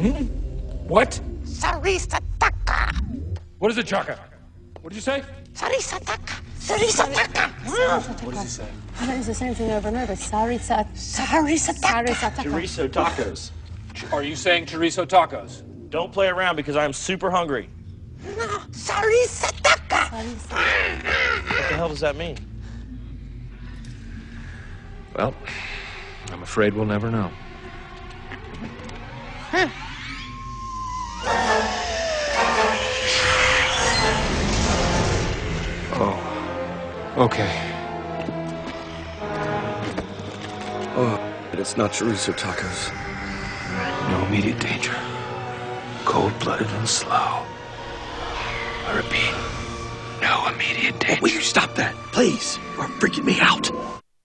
What? Sarisataka. What is it, Chaka? What did you say? Sarisataka. Sarisataka. What does he say? That is the same thing over and over. Sarisataka. Chorizo tacos. Are you saying chorizo tacos? Don't play around because I am super hungry. No, sarisataka. What the hell does that mean? Well, I'm afraid we'll never know. Oh, okay. Oh, it's not chorizo tacos. No immediate danger. Cold-blooded and slow. I repeat, no immediate danger. Will you stop that? Please. You are freaking me out.